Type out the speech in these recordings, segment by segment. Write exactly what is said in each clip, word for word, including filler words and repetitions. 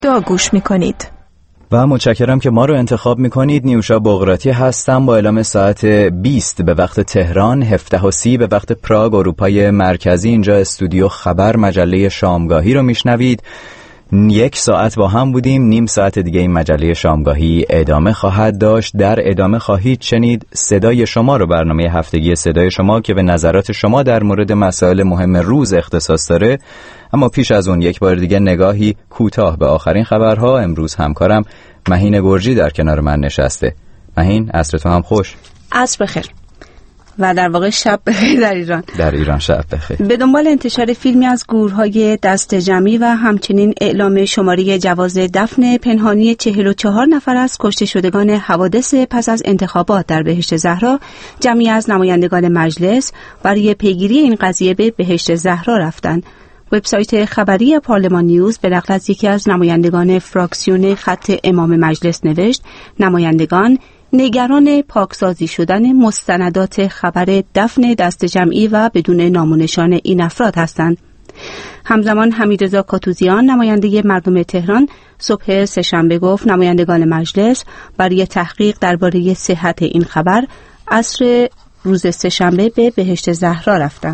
دا گوش میکنید. و متشکرم که ما رو انتخاب میکنید. نیوشا بغراتی هستم با اعلام ساعت بیست به وقت تهران، هفده و سی به وقت پراگ اروپای مرکزی. اینجا استودیو خبر مجله شامگاهی رو میشنوید. یک ساعت با هم بودیم، نیم ساعت دیگه این مجله شامگاهی ادامه خواهد داشت. در ادامه خواهید شنید صدای شما رو، برنامه هفتگی صدای شما که به نظرات شما در مورد مسائل مهم روز اختصاص داره. اما پیش از اون یک بار دیگه نگاهی کوتاه به آخرین خبرها. امروز همکارم مهین گرجی در کنار من نشسته. مهین، عصر تو هم خوش. عصر بخیر و در واقع شب بخیر در ایران. در ایران شب بخیر. به دنبال انتشار فیلمی از گورهای دست جمعی و همچنین اعلام شماره جواز دفن پنهانی چهل و چهار نفر از کشته شدگان حوادث پس از انتخابات در بهشت زهرا، جمعی از نمایندگان مجلس برای پیگیری این قضیه به بهشت زهرا رفتند. وبسایت خبری پارلمان نیوز به نقل از یکی از نمایندگان فراکسیون خط امام مجلس نوشت: نمایندگان نگران پاکسازی شدن مستندات خبر دفن دست جمعی و بدون نام و نشان این افراد هستند. همزمان حمیدرضا کاتوزیان نماینده مردم تهران صبح سه‌شنبه گفت نمایندگان مجلس برای تحقیق درباره صحت این خبر عصر روز سه‌شنبه به بهشت زهرا رفتند.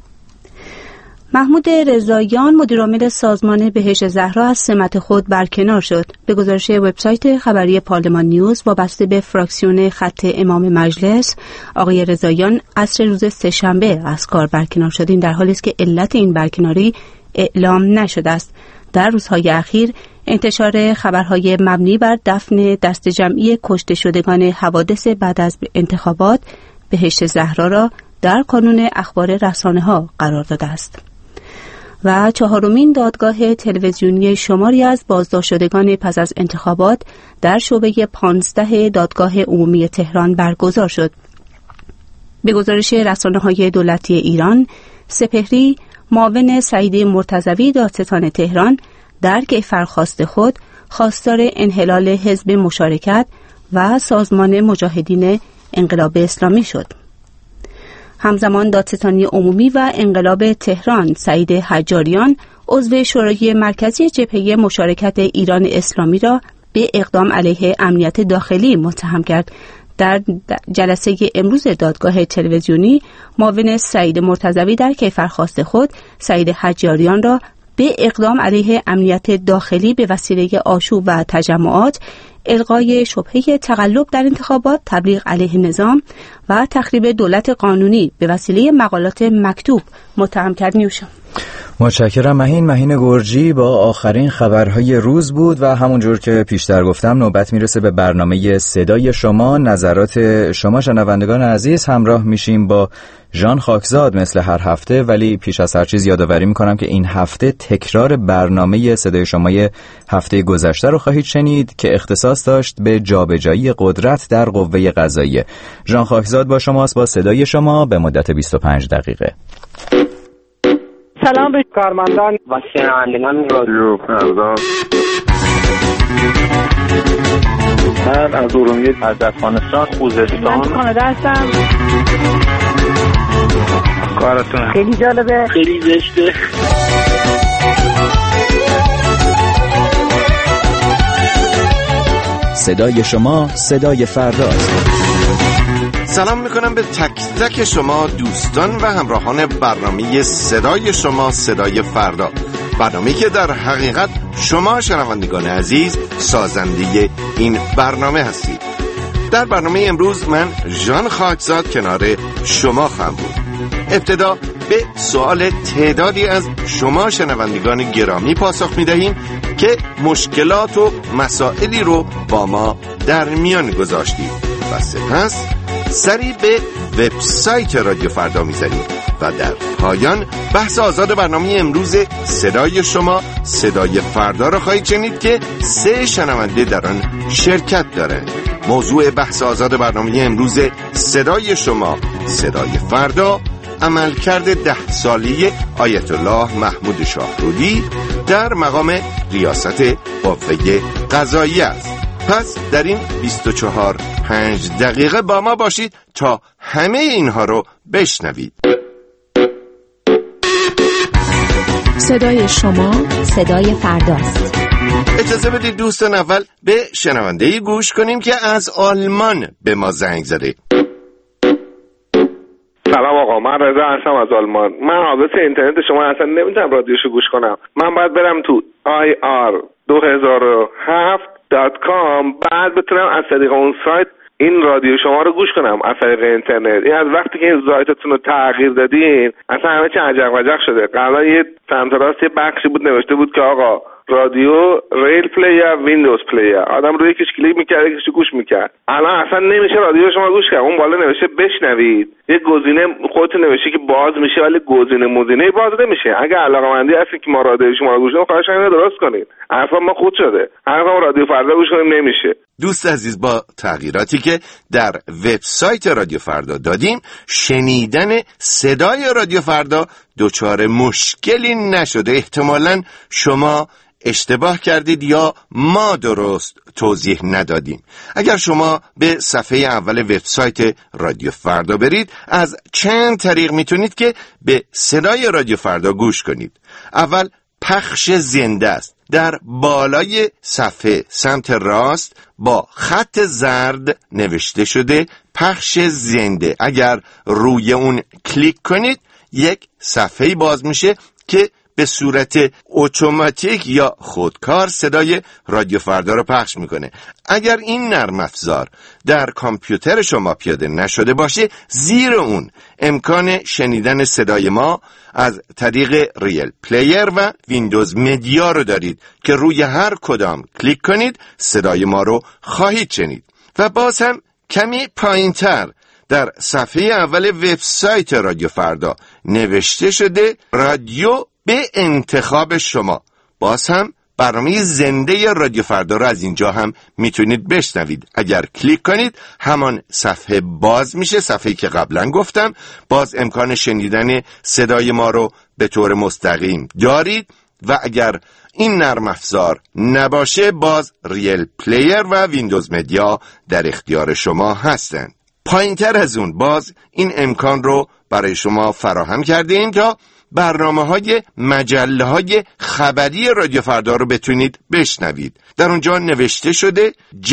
محمود رضاییان مدیرعامل سازمان بهشت زهرا از سمت خود برکنار شد. به گزارش وبسایت خبری پارلمان نیوز وابسته به فراکسیون خط امام مجلس، آقای رضاییان عصر روز سه‌شنبه از کار برکنار شد. این در حالی است که علت این برکناری اعلام نشده است. در روزهای اخیر انتشار خبرهای مبنی بر دفن دست جمعی کشته شدگان حوادث بعد از انتخابات بهشت زهرا را در کانون اخبار رسانه‌ها قرار داده است. و چهارمین دادگاه تلویزیونی شماری از بازداشت شدگان پس از انتخابات در شعبه پانزده دادگاه عمومی تهران برگزار شد. به گزارش رسانه‌های دولتی ایران، سپهری معاون سعید مرتضوی دادستان تهران در کیفرخواست خود خواستار انحلال حزب مشارکت و سازمان مجاهدین انقلاب اسلامی شد. همزمان دادستانی عمومی و انقلاب تهران سعید حجاریان عضو شورای مرکزی جبهه مشارکت ایران اسلامی را به اقدام علیه امنیت داخلی متهم کرد. در جلسه امروز دادگاه تلویزیونی، معاون سعید مرتضوی در کیفرخواست خود سعید حجاریان را به اقدام علیه امنیت داخلی به وسیله آشوب و تجمعات، الغای شبهه تقلب در انتخابات، تبلیغ علیه نظام و تخریب دولت قانونی به وسیله مقالات مکتوب متهم کرد. نیوشا متشکرم مهین. مهین گرجی با آخرین خبرهای روز بود و همونجور که پیشتر گفتم نوبت میرسه به برنامه صدای شما. نظرات شما شنوندگان عزیز. همراه میشیم با ژان خاکزاد مثل هر هفته، ولی پیش از هر چیز یادآوری میکنم که این هفته تکرار برنامه صدای شمای هفته گذشته رو خواهید شنید که اختصاص داشت به جابجایی قدرت در قوه قضاییه. ژان خاکزاد با شماست با صدای شما به مدت بیست و پنج دقیقه. سلام به کارمندان و شنوندگان رادیو فردا. من از ارومیه، از افغانستان، خوزستان، من کانادا هستم. کارتون خیلی جالبه، خیلی زشته. صدای شما صدای فرداست. سلام میکنم به تک تک شما دوستان و همراهان برنامه صدای شما صدای فردا، برنامه‌ای که در حقیقت شما شنوندگان عزیز سازنده این برنامه هستید. در برنامه امروز من ژان خاکزاد کنار شما خواهم بود. ابتدا به سوال تعدادی از شما شنوندگان گرامی پاسخ میدهیم که مشکلات و مسائلی رو با ما در میان گذاشتید و سپس سری به وبسایت رادیو فردا میزنیم و در پایان بحث آزاد برنامه امروز صدای شما صدای فردا را خواهید شنید که سه شنونده در آن شرکت دارند. موضوع بحث آزاد برنامه امروز صدای شما صدای فردا عملکرد ده سالی آیت الله محمود شاهرودی در مقام ریاست قوه قضاییه است. پس در این بیست و چهار پنج دقیقه با ما باشید تا همه اینها رو بشنوید. صدای شما صدای فرداست. اجازه بدید دوستان اول به شنونده‌ای گوش کنیم که از آلمان به ما زنگ زده. سلام آقا، من رضا هستم از آلمان. من آدرس اینترنت شما اصلا نمیتونم رادیوشو گوش کنم. من باید برم تو آی آر دو هزار و هفت دات کام بعد بتونم از طریق اون سایت این رادیو شما رو گوش کنم از طریق اینترنت. این از وقتی که این سایتتون رو تغییر دادین اصلا همه چی عجق وجق شده. قبلا یه سمت راست یه بخشی بود نوشته بود که آقا رادیو ریل پلیر ویندوز پلیر، آدم روی یکیش کلیک میکرد یکیش گوش میکرد. الان اصلا نمیشه رادیو شما گوش کرد. اون بالا نوشته بشنوید، یه گزینه خودتون نوشته که باز میشه ولی گزینه موزینه باز نمیشه. اگر علاقه‌مندی هستید که ما رادیو شما رو گوش کنیم خواهش می‌کنم درست کنید. حرفا ما خود شده. حرفا رادیو فردا گوش کنیم نمیشه. دوست عزیز، با تغییراتی که در وبسایت رادیو فردا دادیم شنیدن صدای رادیو فردا دچار مشکلی نشده. احتمالاً شما اشتباه کردید یا ما درست توضیح ندادیم. اگر شما به صفحه اول وبسایت رادیو فردا برید از چند طریق میتونید که به صدای رادیو فردا گوش کنید. اول پخش زنده است. در بالای صفحه سمت راست با خط زرد نوشته شده پخش زنده. اگر روی اون کلیک کنید یک صفحه باز میشه که به صورت اتوماتیک یا خودکار صدای رادیو فردا رو پخش میکنه. اگر این نرم افزار در کامپیوتر شما پیاده نشده باشه، زیر اون امکان شنیدن صدای ما از طریق ریل پلیر و ویندوز مدیا رو دارید که روی هر کدام کلیک کنید صدای ما رو خواهید شنید. و باز هم کمی پایینتر در صفحه اول وبسایت رادیو فردا نوشته شده رادیو به انتخاب شما. باز هم برنامه زنده رادیو فردا رو از اینجا هم میتونید بشنوید. اگر کلیک کنید همان صفحه باز میشه، صفحه‌ای که قبلا گفتم. باز امکان شنیدن صدای ما رو به طور مستقیم دارید و اگر این نرم افزار نباشه باز ریل پلیر و ویندوز مدیا در اختیار شما هستند. پایینتر از اون باز این امکان رو برای شما فراهم کردیم تا برنامه‌های مجله‌های خبری رادیو فردا رو بتونید بشنوید. در اونجا نوشته شده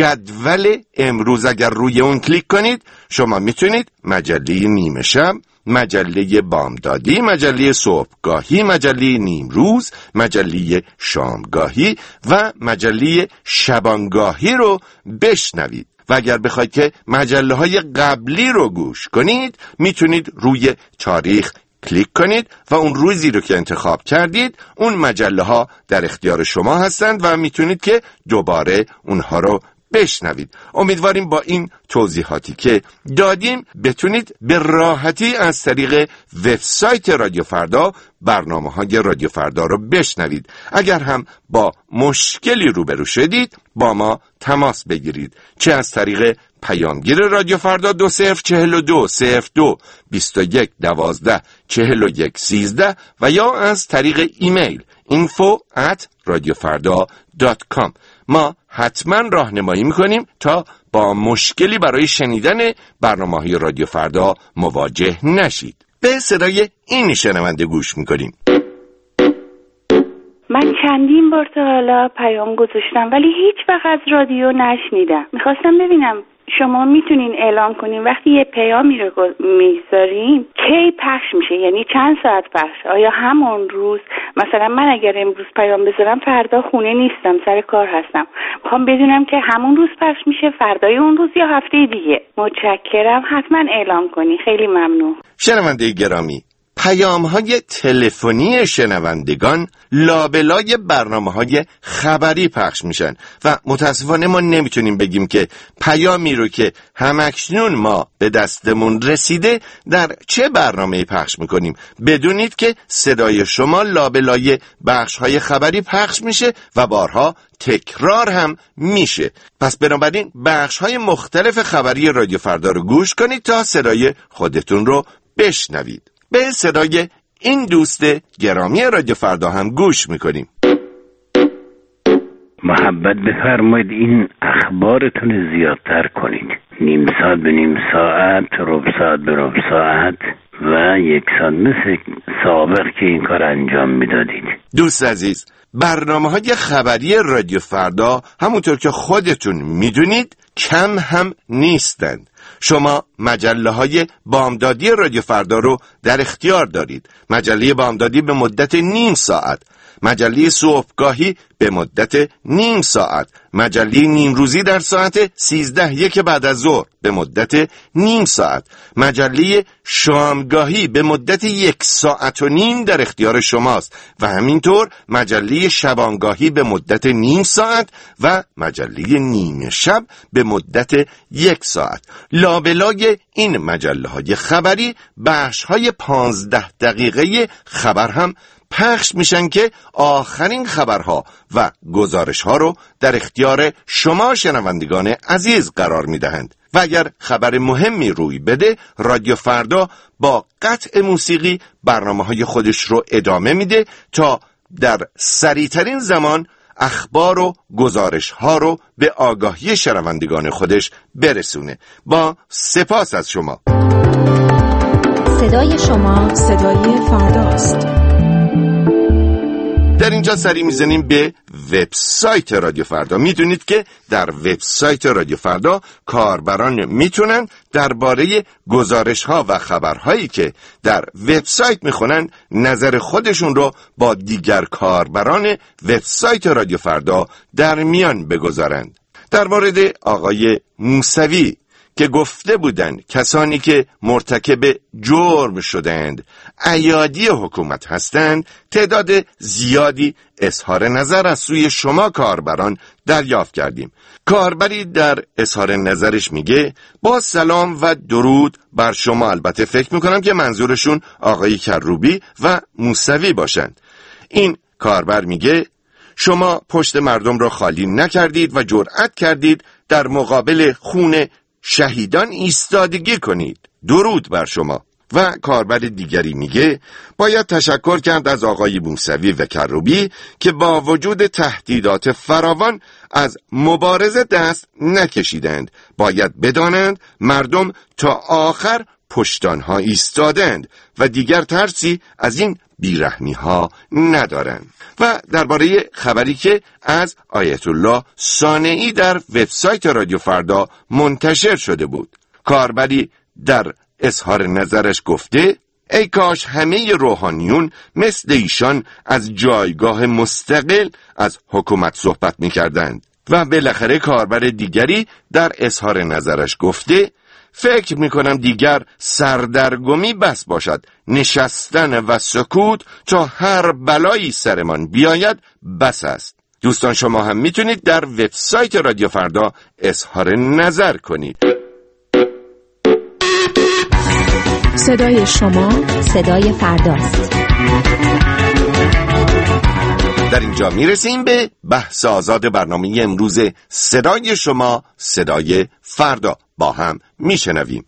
جدول امروز. اگر روی اون کلیک کنید شما میتونید مجله نیمه شب، مجله بامدادی، مجله صبحگاهی، مجله نیمروز، مجله شامگاهی و مجله شبانگاهی رو بشنوید. و اگر بخواید که مجله‌های قبلی رو گوش کنید میتونید روی تاریخ کلیک کنید و اون روزی رو که انتخاب کردید اون مجله ها در اختیار شما هستند و میتونید که دوباره اونها رو بشنوید. امیدواریم با این توضیحاتی که دادیم بتونید به راحتی از طریق وبسایت رادیو فردا برنامه‌های رادیو فردا رو بشنوید. اگر هم با مشکلی روبرو شدید با ما تماس بگیرید، چه از طریق پیامگیر رادیو فردا دو صفر چهل و دو صفر دو بیست و یک دوازده چهل و یک سیزده و یا از طریق ایمیل info at radiofarda dot com. ما حتما راهنمایی میکنیم تا با مشکلی برای شنیدن برنامه‌های رادیو فردا مواجه نشید. به صدای این شنونده گوش میکنیم. من چندین بار تا حالا پیام گذاشتم ولی هیچ وقت از رادیو نشنیدم. میخواستم ببینم شما میتونین اعلام کنین وقتی یه پیامی رو میذارین کی پخش میشه، یعنی چند ساعت پخش؟ آیا همون روز؟ مثلا من اگر امروز پیام بذارم فردا خونه نیستم، سر کار هستم، میخوام بدونم که همون روز پخش میشه، فردای اون روز یا هفته دیگه. متشکرم، حتما اعلام کنین. خیلی ممنون. شنونده گرامی، پیام‌های تلفنی شنوندگان لابلای برنامه‌های خبری پخش میشن و متاسفانه ما نمیتونیم بگیم که پیامی رو که همکنون ما به دستمون رسیده در چه برنامه‌ای پخش میکنیم. بدونید که صدای شما لابلای بخش‌های خبری پخش میشه و بارها تکرار هم میشه. پس بنابراین بخش‌های مختلف خبری رادیو فردا رو گوش کنید تا صدای خودتون رو بشنوید. به صدای این دوست گرامی رادیو فردا هم گوش میکنیم. محبت بفرمایید این اخبارتون زیادتر کنید. نیم ساعت به نیم ساعت، ربع ساعت به ربع ساعت و یک ساعت مثل سابق که این کار انجام میدادید. دوست عزیز، برنامه‌های خبری رادیو فردا همونطور که خودتون میدونید کم هم نیستند. شما مجله های بامدادی رادیو فردا رو در اختیار دارید. مجله بامدادی به مدت نیم ساعت، مجله صبحگاهی به مدت نیم ساعت، مجله نیمروزی در ساعت سیزده یک بعد از ظهر به مدت نیم ساعت، مجله شامگاهی به مدت یک ساعت و نیم در اختیار شماست و همینطور مجله شبانگاهی به مدت نیم ساعت و مجله نیمه شب به مدت یک ساعت. لابلای این مجله های خبری بخش های پانزده دقیقه خبر هم پخش میشن که آخرین خبرها و گزارشها رو در اختیار شما شنوندگان عزیز قرار میدهند. و اگر خبر مهمی روی بده، رادیو فردا با قطع موسیقی برنامه‌های خودش رو ادامه میده تا در سریعترین زمان اخبار و گزارشها رو به آگاهی شنوندگان خودش برسونه. با سپاس از شما. صدای شما صدای فرداست. در اینجا سری میزنیم به وبسایت رادیو فردا. میدونید که در وبسایت رادیو فردا کاربران میتونن درباره گزارش‌ها و خبرهایی که در وبسایت میخونن نظر خودشون رو با دیگر کاربران وبسایت رادیو فردا در میان بگذارند. در مورد آقای موسوی که گفته بودند کسانی که مرتکب جرم شدند ایادی حکومت هستند، تعداد زیادی اظهار نظر از سوی شما کاربران دریافت کردیم. کاربری در اظهار نظرش میگه با سلام و درود بر شما، البته فکر میکنم که منظورشون آقای کروبی و موسوی باشند. این کاربر میگه شما پشت مردم را خالی نکردید و جرأت کردید در مقابل خون شهیدان ایستادگی کنید. درود بر شما. و کاربر دیگری میگه باید تشکر کرد از آقای موسوی و کروبی که با وجود تهدیدات فراوان از مبارزه دست نکشیدند. باید بدانند مردم تا آخر پشت آنها ایستادند و دیگر ترسی از این بیرحمی ها ندارند. و درباره خبری که از آیت الله صانعی در وبسایت رادیو فردا منتشر شده بود، کاربری در اظهار نظرش گفته ای کاش همه روحانیون مثل ایشان از جایگاه مستقل از حکومت صحبت می‌کردند. و بالاخره کاربر دیگری در اظهار نظرش گفته فکر میکنم دیگر سردرگمی بس باشد، نشستن و سکوت تا هر بلایی سرمان بیاید بس است. دوستان شما هم میتونید در وبسایت رادیو فردا اظهار نظر کنید. صدای شما صدای فرداست. در اینجا میرسیم به بحث آزاد برنامه امروز صدای شما صدای فردا. با هم میشنویم.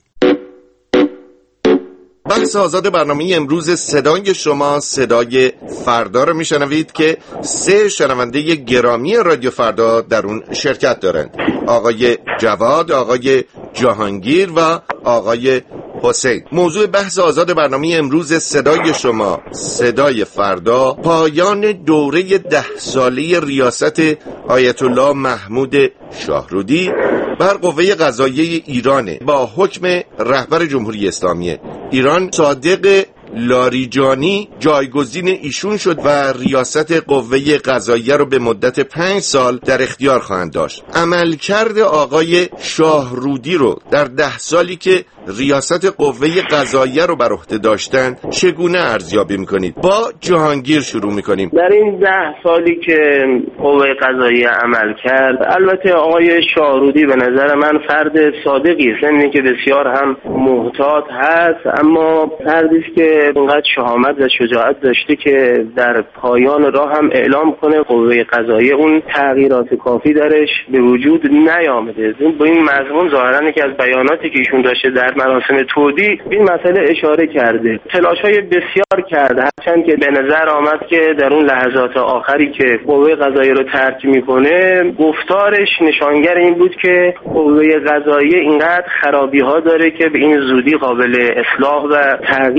بحث آزاد برنامه امروز صدای شما صدای فردا رو میشنوید که سه شنونده گرامی رادیو فردا در اون شرکت دارند. آقای جواد، آقای جهانگیر و آقای حسین. موضوع بحث آزاد برنامه امروز صدای شما صدای فردا پایان دوره ده ساله ریاست آیت الله محمود شاهرودی بر قوه قضاییه ایرانه. با حکم رهبر جمهوری اسلامی ایران صادق لاریجانی جایگزین ایشون شد و ریاست قوه قضاییه رو به مدت پنج سال در اختیار خواهند داشت. عملکرد آقای شاهرودی رو در ده سالی که ریاست قوه قضاییه رو بر عهده داشتن چگونه ارزیابی میکنید؟ با جهانگیر شروع میکنیم. در این ده سالی که قوه قضاییه عمل کرد، البته آقای شاهرودی به نظر من فرد صادقی است، یعنی که بسیار هم محتاط هست، اما فردی است که اینقدر شهامت و شجاعت داشته که در پایان راه هم اعلام کنه قوه قضاییه اون تغییرات کافی درش به وجود نیامده. با این مضمون ظاهرا که از بیاناتی که ایشون داشته در مراسم تودیع این مسئله اشاره کرده. تلاش‌های بسیار کرده، هرچند که به نظر آمد که در اون لحظات آخری که قوه قضاییه رو ترک میکنه گفتارش نشانگر این بود که قوه قضاییه اینقدر خرابی‌ها داره که به این زودی قابل اصلاح و تغییر نیست.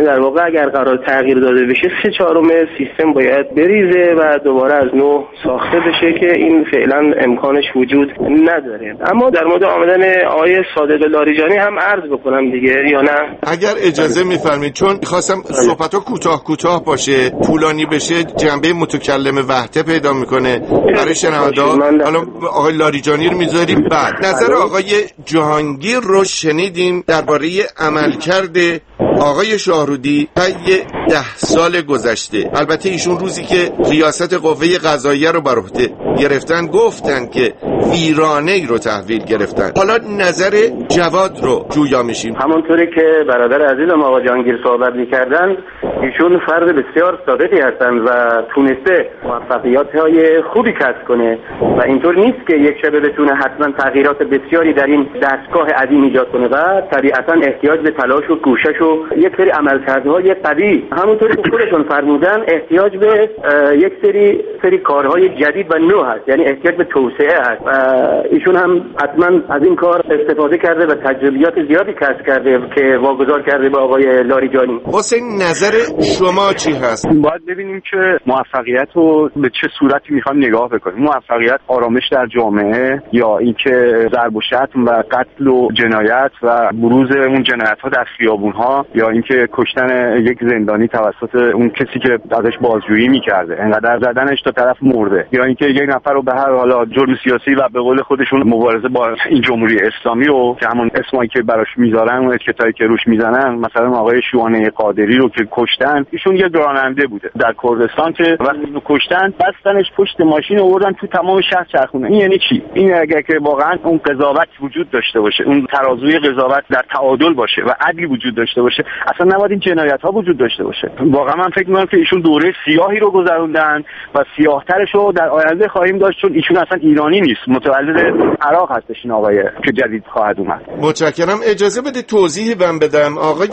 یعنی در واقع اگر قرار تغییر داده بشه سه چهارم سیستم باید بریزه و دوباره از نو ساخته بشه که این فعلا امکانش وجود نداره. اما در مورد آمدن آقای صادق لاریجانی هم عرض بکنم دیگه یا نه؟ اگر اجازه میفرمایید، چون خواستم صحبت‌ها کوتاه کوتاه باشه، طولانی بشه، جنبه متکلم وحده پیدا میکنه برای شنونده‌ها. حالا آقای لاریجانی رو میذاریم بعد. نظر آقای جهانگیر رو شنیدیم درباره عملکرد آقای شاهرودی طی ده سال گذشته. البته ایشون روزی که ریاست قوه قضاییه رو بر عهده گرفتن گفتن که ویرانه ای رو تحویل گرفتن. حالا نظر جواد رو جویا میشیم. همونطوری که برادر عزیزم آقا جهانگیر صحبت می‌کردن، ایشون فرد بسیار صادقی هستن و تونسته موفقیت‌های خوبی کسب کنه و اینطور نیست که یک شبه بتونه حتما تغییرات بسیاری در این دستگاه عظیم ایجاد کنه و طبیعتاً احتیاج به تلاش و کوشش و یک سری عملکردهای قوی، همونطوری که خودشون فرمودن احتیاج به یک سری سری کارهای جدید و نو هست، یعنی احتیاج به توسعه هست و ایشون هم حتما از این کار استفاده کرده و تجربیات زیادی کسب کرده که واگذار کرده به آقای لاریجانی. حسین نظر شما چی هست؟ باید ببینیم که موفقیت رو به چه صورتی میخوایم نگاه بکنیم. موفقیت آرامش در جامعه یا اینکه ضرب و شتم و قتل و جنایت و بروز اون جنایت ها در خیابون ها یا اینکه کشتن یک زندانی توسط اون کسی که ازش بازجویی میکرده، انقدر زدنش تا طرف مرده، یا اینکه یک نفر رو به هر حالا جرم سیاسی و به قول خودشون مبارزه با این جمهوری اسلامی رو که همون اسمایی که براش میذارن اون اتکتایی که روش میزنن، مثلا آقای شوانه قادری رو که کشتن، ایشون یه راننده بوده در کردستان که وقتی اینو کشتن بستنش پشت ماشین آوردن تو تمام شهر چرخونه. این یعنی چی؟ این اگر که واقعا اون قضاوت وجود داشته باشه، اون ترازوی قضاوت در تعادل باشه و عدلی وجود داشته باشه، اصلا نباید این جنایت ها وجود داشته باشه. واقعا من فکر می‌کنم که ایشون دوره سیاهی رو گذروندن و سیاه‌ترش رو در آینده خواهیم داشت، چون ایشون اصلا ایرانی نیست، متولد عراق هستش این آقای که جدید خواهد اومد. متشکرم. اجازه بده توضیحی من بدم. آقای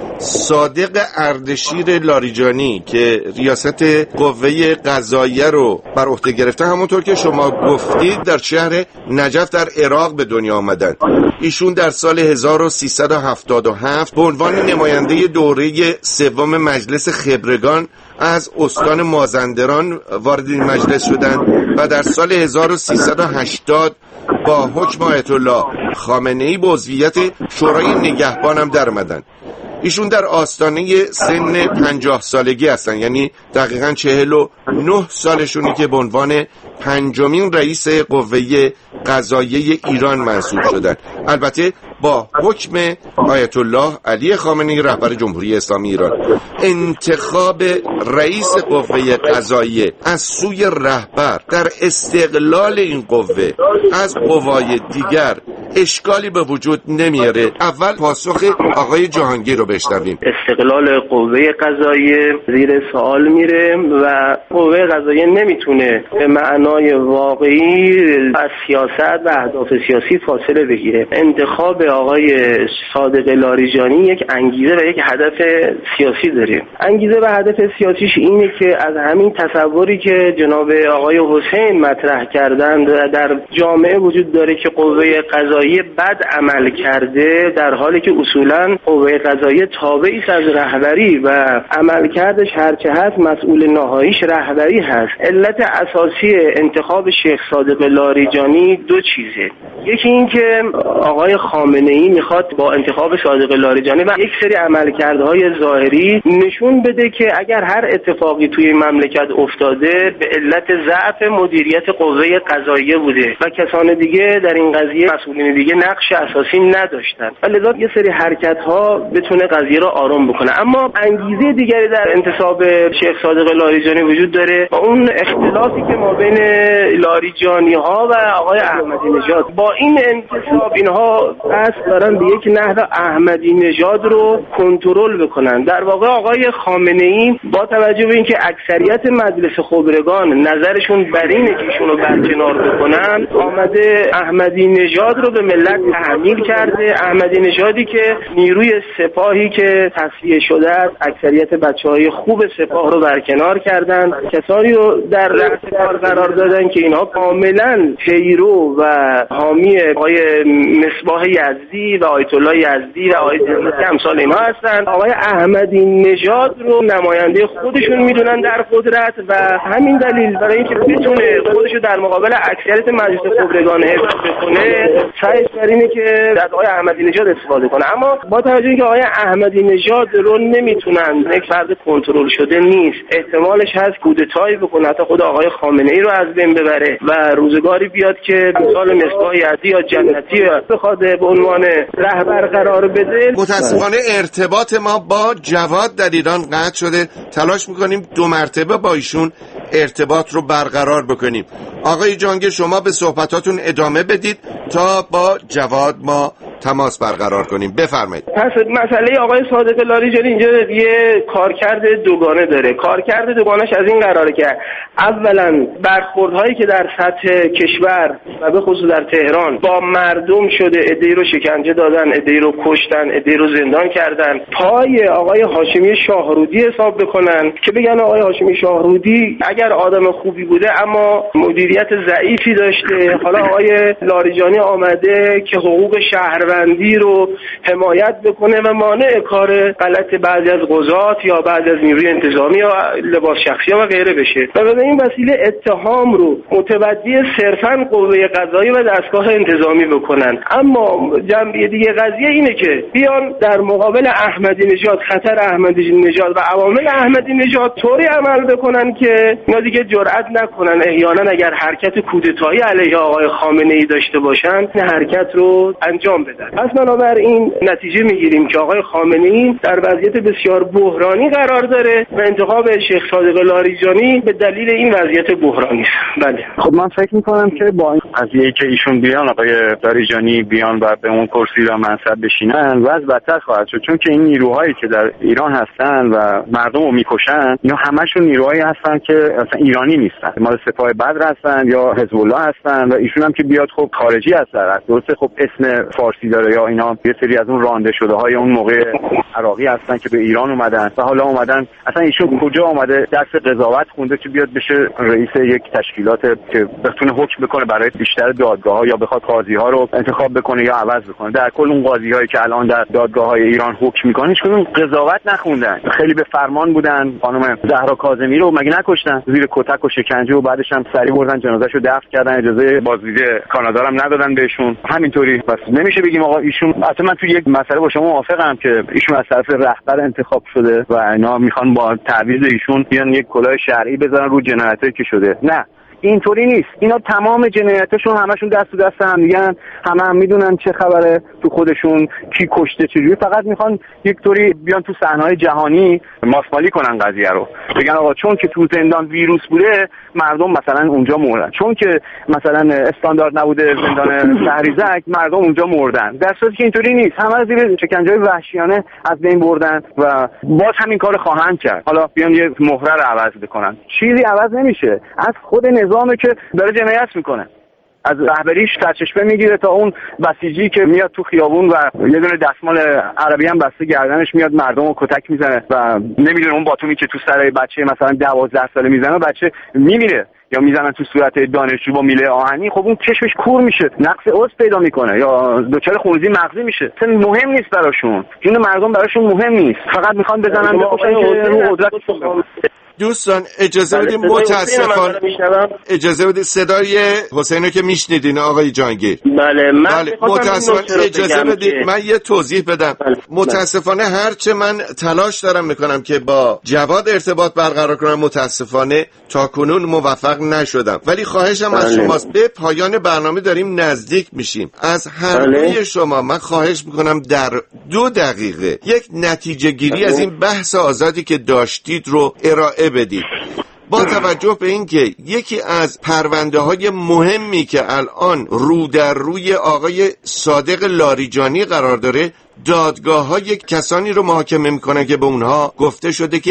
صادق اردشیر لاریجانی که ریاست قوه قضاییه رو بر عهده گرفته، همونطور که شما گفتید در شهر نجف در عراق به دنیا آمدن. ایشون در سال هزار و سیصد و هفتاد و هفت به عنوان نماینده دوره سوم مجلس خبرگان از استان مازندران وارد این مجلس شدند و در سال هزار و سیصد و هشتاد با حکم آیت الله خامنه‌ای به عضویت شورای نگهبان هم در آمدند. ایشون در آستانه سن پنجاه سالگی هستن، یعنی دقیقاً چهل و نه سالشونی که به عنوان پنجمین رئیس قوه قضاییه ایران منصوب شدن. البته با حکم آیت الله علی خامنه‌ای رهبر جمهوری اسلامی ایران. انتخاب رئیس قوه قضاییه از سوی رهبر در استقلال این قوه از قوای دیگر اشکالی به وجود نمیاره. اول پاسخ آقای جهانگیر رو بشنویم. استقلال قوه قضاییه زیر سوال میره و قوه قضاییه نمیتونه به معنای واقعی از سیاست و اهداف سیاسی فاصله بگیره. انتخاب آقای صادق لاریجانی یک انگیزه و یک هدف سیاسی داره. انگیزه و هدف سیاسیش اینه که از همین تصوری که جناب آقای حسین مطرح کردند در جامعه وجود داره که قوه قضاییه بد عمل کرده، در حالی که اصولاً قوه قضاییه تابعی است از رهبری و عملکردش هرچه هست مسئول نهاییش رهبری هست. علت اساسی انتخاب شیخ صادق لاریجانی دو چیزه. یکی این که آقای خامنه‌ای میخواد با انتخاب صادق لاریجانی و یک سری عملکردهای ظاهری نشون بده که اگر هر اتفاقی توی مملکت افتاده به علت ضعف مدیریت قوه قضاییه بوده و کسان دیگه در این قضیه مسئولین دیگه نقش اساسی نداشتن و لذا یه سری حرکت‌ها بتونه قضیه رو آروم بکنه. اما انگیزه دیگری در انتصاب شیخ صادق لاریجانی وجود داره و اون اختلافی که ما بین لاریجانی ها و آقای احمدی نژاد، با این انتصاب اینها قصد دارن به یک نحو احمدی نژاد رو کنترل بکنن. در واقع آقای خامنه‌ای با توجه به اینکه اکثریت مجلس خبرگان نظرشون بر اینه که ایشون رو برکنار بکنن، آمده احمدی نژاد رو به ملت تحمیل کرده. احمدی نژادی که نیروی سپاهی که تصفیه شده است، اکثریت بچه‌های خوب سپاه رو برکنار کردن، کسانی رو در رأس کار قرار دادن که اینها کاملا پیرو و حامی آقای مصباح یزدی و آیت الله یزدی و آقای زندانی امثال اینا هستن. آقای احمدی نژاد رو نماینده خودشون میدونن در قدرت و همین دلیل برای اینکه بتونه خودشو در مقابل اکثریت مجلس خبرگان حفظ بکنه، سعی بر اینه که از آقای احمدی نژاد استفاده کنه. اما با توجه اینکه آقای احمدی نژاد رو نمیتونن، یک فرد کنترل شده نیست، احتمالش هست کودتایی بکنه، حتی خود آقای خامنه ای رو از بین ببره و روزگاری بیاد که مثال مصباح یزدی یا جنتی بخواد به عنوان رهبر قرار بده. متاسفانه ارتباط ما با جواد در ایران قطع شده. تلاش میکنیم دو مرتبه با ایشون ارتباط رو برقرار بکنیم. آقای جهانگیر شما به صحبتاتون ادامه بدید تا با جواد ما تماس برقرار کنیم. بفرمایید. پس مسئله آقای صادق لاریجانی اینجا یه کارکرد دوگانه داره. کارکرد دوگانش از این قراره که اولا برخوردهایی که در سطح کشور و به خصوص در تهران با مردم شده، عده‌ای رو شکنجه دادن، عده‌ای رو کشتن، عده‌ای رو زندان کردن، پای آقای هاشمی شاهرودی حساب بکنن که بگن آقای هاشمی شاهرودی اگر آدم خوبی بوده اما مدیریت ضعیفی داشته، حالا آقای لاریجانی آمده که حقوق شهروندی رو حمایت بکنه و مانع کار غلط بعضی از قضات یا بعضی از نیروی انتظامی یا لباس شخصی و غیره بشه و به این وسیله اتهام رو متوجه صرفاً قوه قضایی و دستگاه انتظامی بکنن. اما جنبه دیگه قضیه اینه که بیان در مقابل احمدی نژاد، خطر احمدی نژاد و عوامل احمدی نژاد طوری عمل بکنن که اینا دیگه جرئت نکنن احیانا اگر حرکت کودتایی علیه آقای خامنه ای داشته باشن این حرکت رو انجام بدن. پس بنابراین نتیجه میگیریم که آقای خامنه ای در وضعیت بسیار بحرانی قرار داره و انتخاب شیخ صادق لاریجانی به دلیل این وضعیت بحرانی است. بله. خب من فکر میکنم که با این قضیه که ایشون بیان، آقای لاریجانی بیان و به اون کرسی و منصب بشینن، وضع بدتر خواهد شد، چون که این نیروهایی که در ایران هستن و مردم رو میکشن اینا همشون نیروهایی هستن که اصلا ایرانی نیستن، مال سپاه بدر هستن یا حزب الله هستن و ایشون هم که بیاد خب خارجی هستن. درسته خب اسم فارسی داره یا اینا یه سری از اون رانده شده های اون موقع عراقی هستن که به ایران اومدن و حالا اومدن. اصلا ایشون کجا اومده درس قضاوت خونده که بیاد بشه رئیس یک تشکیلات که بتونه حکم بکنه برای بیشتر دادگاه‌ها یا بخواد قاضی‌ها رو انتخاب بکنه یا عوض بکنه؟ در کل اون قاضی‌هایی که الان در دادگاه‌های ایران حکم می‌کنن هیچ کدوم قضاوت نخوندن، خیلی به فرمان بودن. خانم زهرا کاظمی رو مگه نکشتن زیر کتک و شکنجه و بعدش هم سریع بردن جنازه‌شو دفن کردن، اجازه بازدید کانادا هم ندادن بهشون. همینطوری بس نمیشه بگیم آقا ایشون. البته من تو یک مسئله با شما موافقم که ایشون از طرف رهبر انتخاب شده و اینا میخوان با تعویض ایشون بیان یک کلاه شرعی بزنن رو جنایتی که شده. نه، اینطوری نیست. اینا تمام جنایتاشون همشون دست تو دست هم دیگن، همه هم میدونن چه خبره تو خودشون، کی کشته چجوری. فقط میخوان یک طوری بیان تو صحنه‌های جهانی ماسمالی کنن قضیه رو، بگن آقا چون که تو زندان ویروس بوده مردم مثلا اونجا مردن، چون که مثلا استاندارد نبوده زندان شهریزک مردم اونجا مردن، در صورتی که اینطوری نیست. همه زیر شکنجه‌های وحشیانه از بین بردن و باز همین کار خواهند کرد. حالا بیان یه مهره رو عوض بکنن، چیزی عوض نمیشه. از خود نظامی که داره جنایت میکنه، از رهبریش سرچشمه میگیره تا اون بسیجی که میاد تو خیابون و یه دونه دستمال عربی هم بسته گردنش میاد مردم رو کتک میزنه و نمیدونه اون باتومی که تو سر بچه مثلا دوازده ساله میزنه بچه میمیره، یا میزنن تو صورت دانشجو با میله آهنی. خب اون چشمش کور میشه، نقص عضو پیدا میکنه یا دچار خونریزی مغزی میشه. اصلا مهم نیست براشون، جون مردم براشون مهم نیست، فقط میخوان بزنن بکشن که رو قدرت. دوستان اجازه بدید، متاسفانه اجازه بدید صدای حسین رو که میشنیدین آقای جهانگیر. بله من بله متاسفانه اجازه بدید من یه توضیح بدم. بله. متاسفانه هرچه من تلاش دارم میکنم که با جواد ارتباط برقرار کنم متاسفانه تا کنون موفق نشدم، ولی خواهشم بله. از شماست، به پایان برنامه داریم نزدیک میشیم، از هر دوی بله. شما من خواهش میکنم در دو دقیقه یک نتیجه گیری بله. از این بحث آزادی که داشتید رو ارائه بدید، با توجه به اینکه یکی از پرونده های مهمی که الان رو در روی آقای صادق لاریجانی قرار داره، دادگاه ها یک کسانی رو محاکمه میکنن که به اونها گفته شده که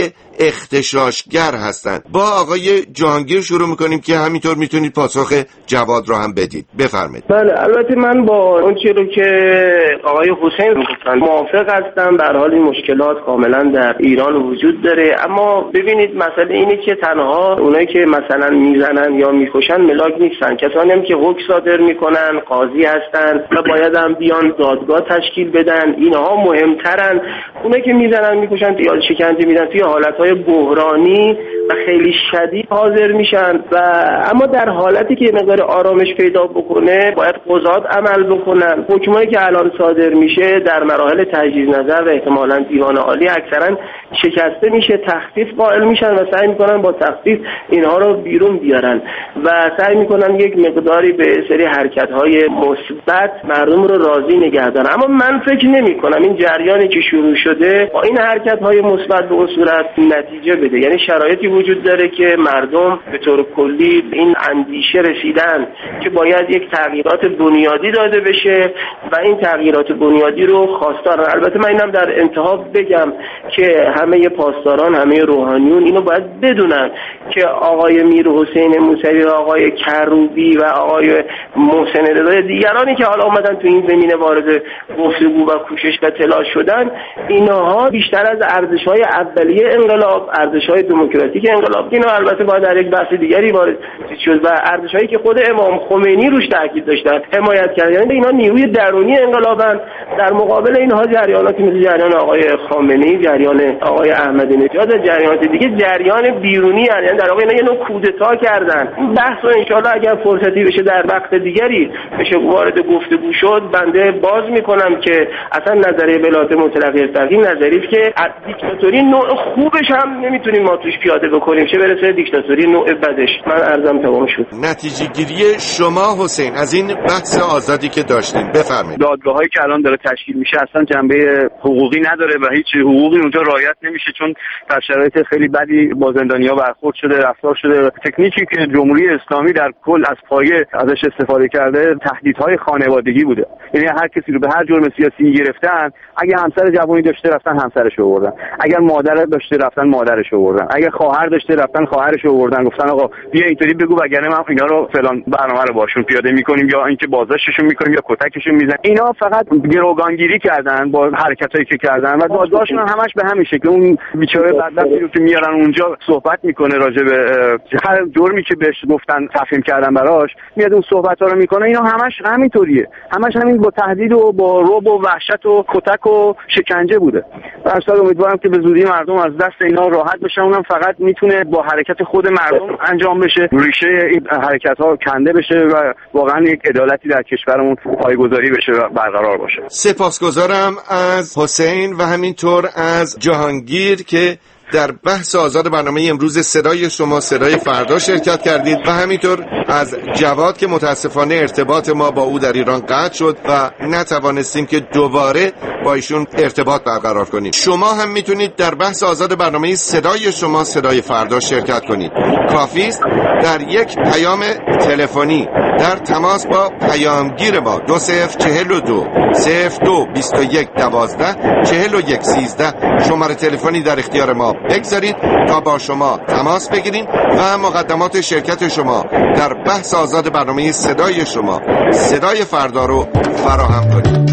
اغتشاشگر هستند. با آقای جهانگیر شروع میکنیم که همینطور میتونید پاسخ جواد رو هم بدید. بفرمایید. بله، البته من با اون چیزی رو که آقای حسین گفتن موافق هستم. به هر حال این مشکلات کاملا در ایران وجود داره، اما ببینید مسئله اینه که تنها اونایی که مثلا میزنن یا میکشن ملاک نیستن، کسانی هم که حکم صادر میکنن قاضی هستن و باید هم بیان دادگاه تشکیل بدن، اینها مهمترن. اونایی که میزنن میکشن یا شکنجه میدن توی حالتهای بحرانی و خیلی شدید حاضر میشن و اما در حالتی که مقدار آرامش پیدا بکنه باید قضات عمل بکنن. حکمایی که الان صادر میشه در مراحل تجدید نظر و احتمالاً دیوان عالی اکثرا شکسته میشه، تخفیف قائل میشن و سعی میکنن با تخفیف اینها رو بیرون بیارن و سعی میکنن یک مقداری به سری حرکت‌های مثبت مردم رو راضی نگه دارن. اما من فکر نمی‌کنم این جریانی که شروع شده با این حرکت‌های مثبت به اون صورت نتیجه بده. یعنی شرایطی وجود داره که مردم به طور کلی به این اندیشه رسیدن که باید یک تغییرات بنیادی داده بشه و این تغییرات بنیادی رو خواستارن. البته من اینم در انتها بگم که همه پاسداران، همه روحانیون اینو باید بدونن که آقای میر حسین موسوی و آقای کروبی و آقای محسن رضا دیگرانی که حالا اومدن تو این زمینه وارد گفتگو و کوشش و تلاش شدن، اینها بیشتر از ارزش‌های اولیه انقلاب، ارزش‌های دموکراتیک انقلاب، اینا البته باید در یک بحث دیگری وارد شد و ارزش‌هایی که خود امام خمینی روش تاکید داشتن حمایت کردن. یعنی اینا نیروی درونی انقلابن. در مقابل اینها جریاناتی مثل جریان آقای خامنه‌ای، جریان آقای احمدی نژاد و جریانات دیگه جریان بیرونی هستند. یعنی در واقع اینا یه نوع کودتا کردن. این بحث رو ان شاءالله اگر فرصتی بشه در وقت دیگری بشه وارد گفتگو شد، بنده باز میکنم که اصلا نظریه ولایت مطلقه فقیه نظریه که دیکتاتوری نوع خوبش هم نمیتونیم ما توش پیاده بکنیم، چه برسه دیکتاتوری نوع بدش. من عرضم تمام شد. نتیجه گیری شما حسین از این بحث آزادی که داشتین بفرمایید. دادگاهایی که الان داره تشکیل میشه اصلا جنبه حقوقی نداره و هیچ حقوقی اونجا رعایت نمیشه، چون در شرایط خیلی بدی با زندانی‌ها برخورد شده، رفتار شده. تکنیکی که جمهوری اسلامی در کل از پایه ازش استفاده کرده تهدیدهای خانوادگی بوده. یعنی هر کسی رو به هر جرم سیاسی گرفتن، اگه همسر جوانی داشته رفتن همسرش رو آوردن، اگر مادر داشته رفتن مادرش رو آوردن، اگر خواهر داشته رفتن خواهرش رو آوردن، گفتن آقا بیا اینطوری بگو وگرنه ما اینا رو فلان برنامه رو باشون پیاده می‌کنیم یا اینکه بازداشتشون می‌کنیم یا کتکشون میزنن. اینا فقط گروگانگیری کردن با حرکتایی که کردن و دادگاهشون همش به همین شکل. اون بیچاره بدبختی رو که میارن اونجا صحبت میکنه راجع به هر جرمی که بهش گفتن تفهیم کردن براش، میاد اون صحبت‌ها رو میکنه. اینا همش همینطوریه، همش همین با تهدید و با رعب و وحشت و کتک و شکنجه بوده. در اصل امیدوارم که به زودی مردم از دست اینا راحت بشن. اونم فقط میتونه با حرکت خود مردم انجام بشه، ریشه این حرکت‌ها کنده بشه و واقعا یک عدالتی در کشورمون پایه‌گذاری بشه و برقرار باشه. سپاسگزارم از حسین و همینطور از جهانگیر که در بحث آزاد برنامه امروز صدای شما صدای فردا شرکت کردید و همینطور از جواد که متاسفانه ارتباط ما با او در ایران قطع شد و نتوانستیم که دوباره با ایشون ارتباط برقرار کنیم. شما هم میتونید در بحث آزاد برنامه صدای شما صدای فردا شرکت کنید. کافی است در یک پیام تلفنی در تماس با پیامگیر ما دو صفر چهل و دو صفر دو بیست و یک دوازده چهل و یک سیزده شماره تلفنی در اختیار ما بگذارید تا با شما تماس بگیریم و مقدمات شرکت شما در بحث آزاد برنامه صدای شما صدای فردا رو فراهم کنیم.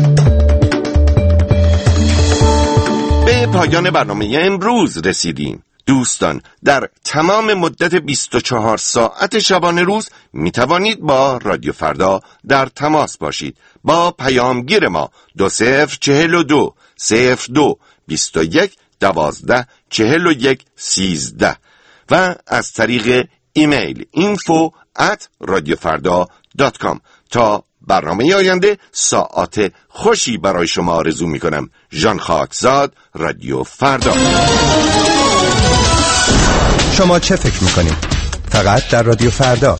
به پایان برنامه امروز رسیدیم. دوستان در تمام مدت بیست و چهار ساعت شبانه روز می توانید با رادیو فردا در تماس باشید با پیامگیر ما دو صفر چهل و دو صفر دو بیست و یک دوازده چهل و یک سیزده و از طریق ایمیل اینفو ات رادیو فردا دات کام. تا برنامه آینده ساعت خوشی برای شما آرزو می کنم. ژان خاکزاد، رادیو فردا. شما چه فکر میکنید؟ فقط در رادیو فردا.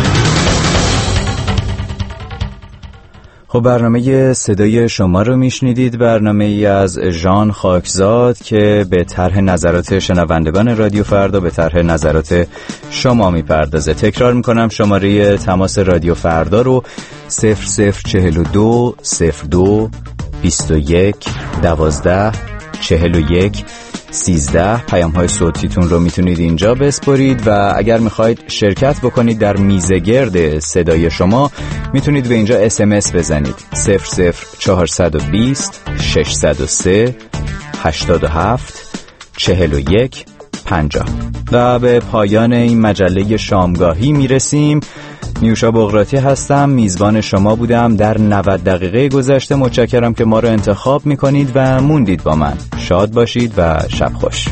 خب برنامه صدای شما رو میشنیدید، برنامه ای از ژان خاکزاد که به طرح نظرات شنوندگان رادیو فردا به طرح نظرات شما میپردازه. تکرار میکنم شماره تماس رادیو فردا رو صفر صفر چهل و دو صفر دو بیست و یک دوازده چهل و یک سیزده. پیام های صوتیتون رو میتونید اینجا بسپرید و اگر میخواید شرکت بکنید در میزگرد صدای شما میتونید به اینجا اس ام اس بزنید صفر صفر چهارصد و بیست ششصد و سه هشتاد و هفت چهل و یک پنجاه. و به پایان این مجله شامگاهی میرسیم. نیوشا بغراتی هستم، میزبان شما بودم در نود دقیقه گذشته. متشکرم که ما رو انتخاب میکنید و موندید با من. شاد باشید و شب خوش.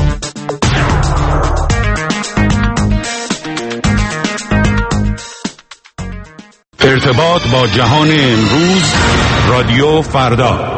ارتباط با جهان امروز، رادیو فردا.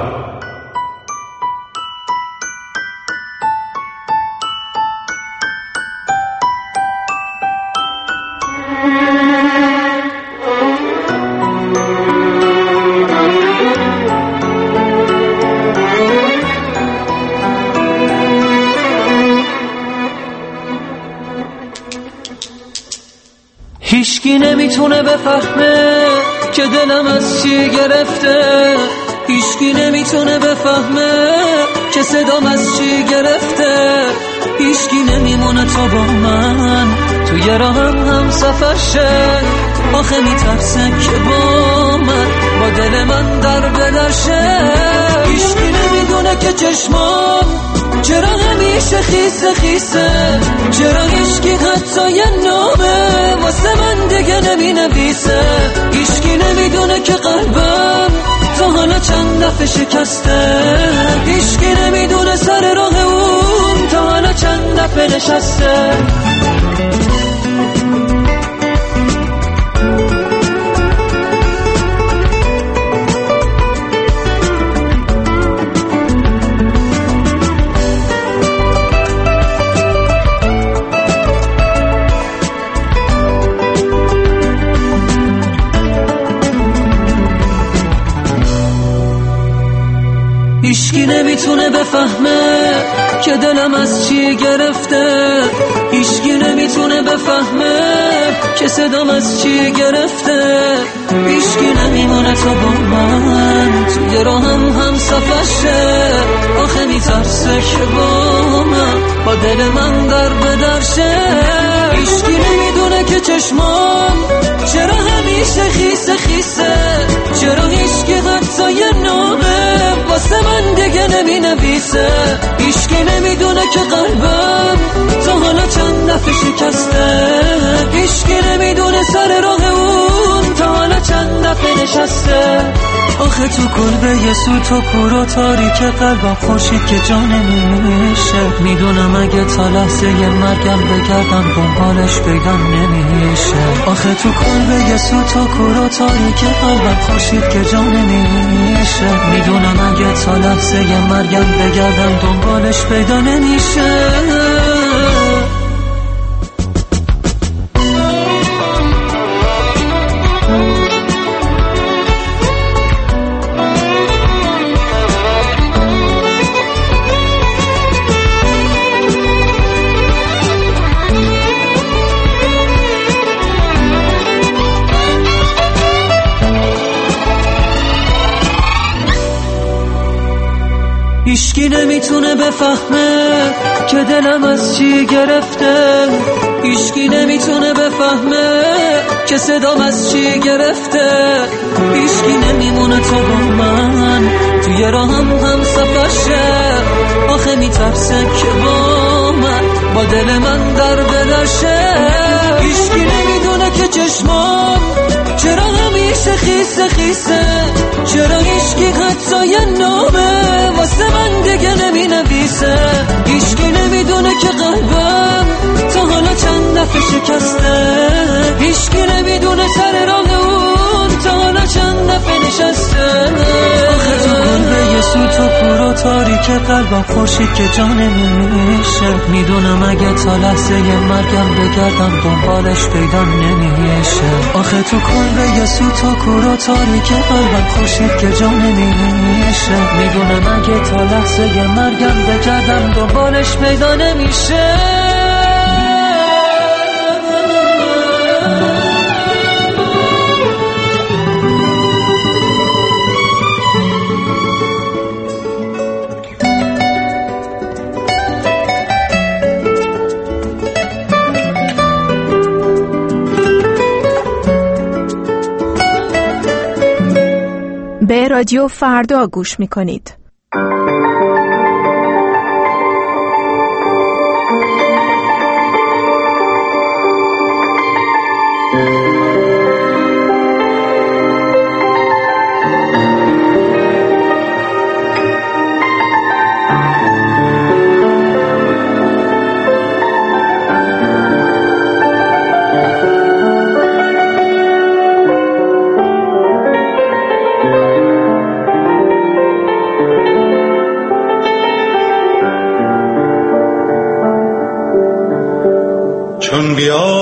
هیچکی نمیتونه بفهمه که دلم از چی گرفته، هیچکی نمیتونه بفهمه که صدام از چی گرفته، هیچکی نمیمونه تا با من توی راهم هم سفر شه. آخه میترسه که با من با دل من در بدرشه. هیچکی نمیدونه که چشمام چرا همیشه خیسه خیسه، چرا هیچکی حتی یه نامه واسه من دیگه نمی نویسه. هیچکی نمیدونه که قلبم تا حالا چند دفعه شکسته، هیچکی نمیدونه سر راه اون تا حالا چند دفعه نشسته. هیچکی نمیتونه بفهمه که دلم از چی گرفته، هیچکی نمیتونه بفهمه که صدام از چی گرفته، هیچکی نمیمونه تا با من توی راهم هم سفر شه. آخه میترسه که با من با دل من در بدرشه. هیچکی نمیدونه که چشمام چرا همیشه خیسه خیسه، چرا هیچکی حتی یه نامه واسه من دیگه نمی نویسه. هیچکی نمیدونه که قلبم تا حالا چند دفعه شکسته، هیچکی نمیدونه سر راه اون تا حالا چند دفعه نشسته. آخه تو کلبه یه سوت و کور و تاریک قلبم خورشید که جا نمیشه. میدونم اگه تا لحظه یه مرگم بگردم دنبالش پیدا نمیشه. آخه تو کلبه یه سوت و کور و تاریک قلبم خورشید که جا نمیشه. میدونم اگه تا لحظه یه مرگم بگردم دنبالش پیدا نمیشه. هیچکی نمیتونه بفهمه که دلم از چی گرفته، هیچکی نمیتونه بفهمه که صدام از چی گرفته، هیچکی نمیمونه تا با من توی راهم هم سفر شه. آخه میترسه که با من با دل من در بدرشه. هیچکی نمیدونه که چشمام چرا همیشه خیسه خیسه، چرا هیچکی حتی یه نامه واسه من دیگه نمی نویسه. هیچکی نمیدونه که قلبم تا حالا چند دفعه شکسته، هیچکی نمیدونه سر راه اون تا حالا چند دفعه نشسته. آخه تو کلبه یه سوت و کور و تاریک قلبم خورشید که جا نمیشه. میدونم اگه تا لحظه یه مرگم بگردم دنبالش پیدا نمیشه. آخه تو کلبه یه سوت و کور و تاریک قلبم خورشید که جا نمیشه. میدونم اگه تا لحظه یه مرگم بگردم دنبالش پیدا نمیشه. به رادیو فردا گوش میکنید. چون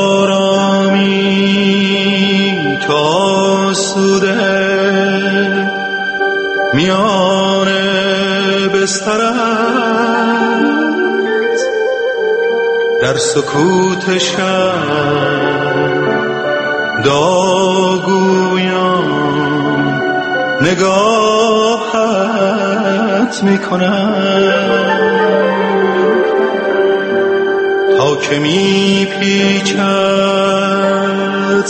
بیارامی تو آسوده میان بسترت در سکوت شب داغویان نگاهت میکنم تا که می پیچد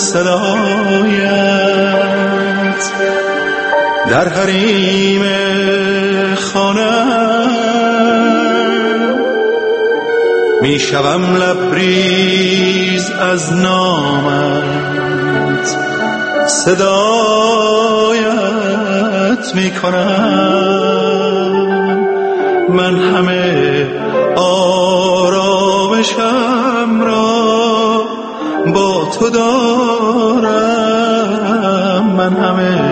صدایت در حریم خانه می شوم لبریز از نامت صدایت می کنم من همه آرامشم را با تو دارم من همه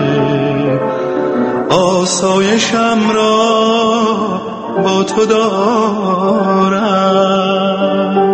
آسایشم را با تو دارم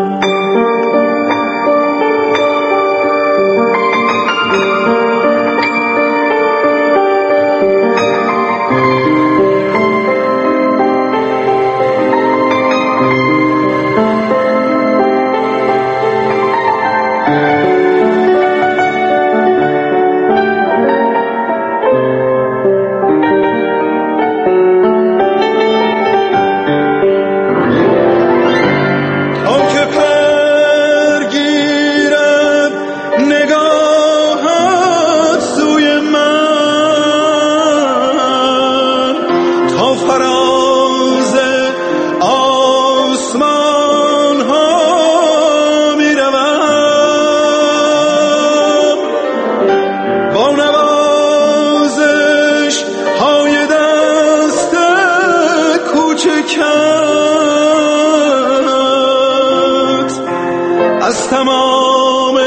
از تمام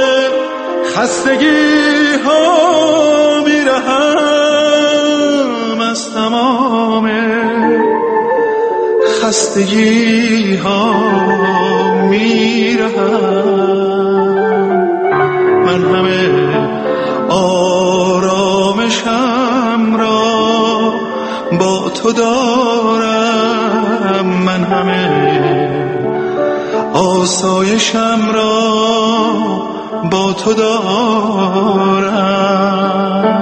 خستگی ها میرهم از تمام خستگی ها میرهم من همه آرامشم را با تو دارم من همه آسایشم را با تو دارم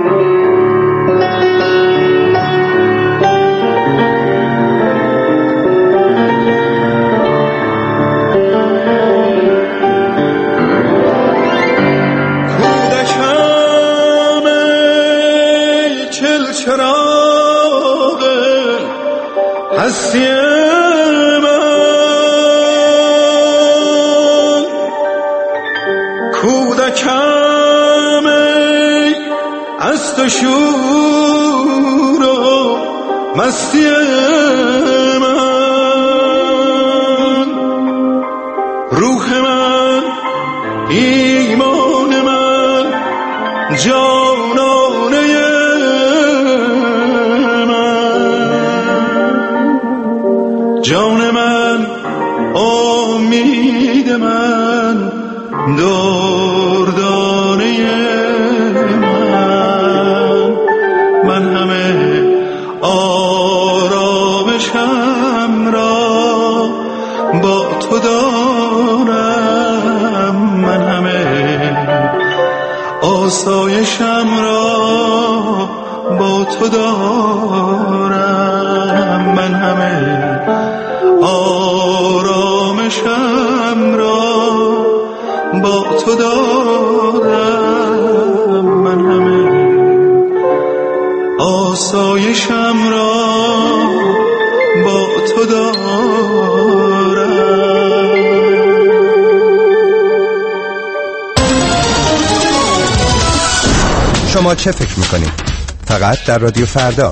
کودکم ای چلچراغ هستی کودکم ای از تو شور و مستی من روح من ایمان من جانانه من جان من امید من دردانه من من همه آرامشم را با تو دارم من همه آسایشم را با تو دارم من همه آرامشم را با تو دارم من همه آسایشم را با تو دارم. شما چه فکر میکنید؟ فقط در رادیو فردا.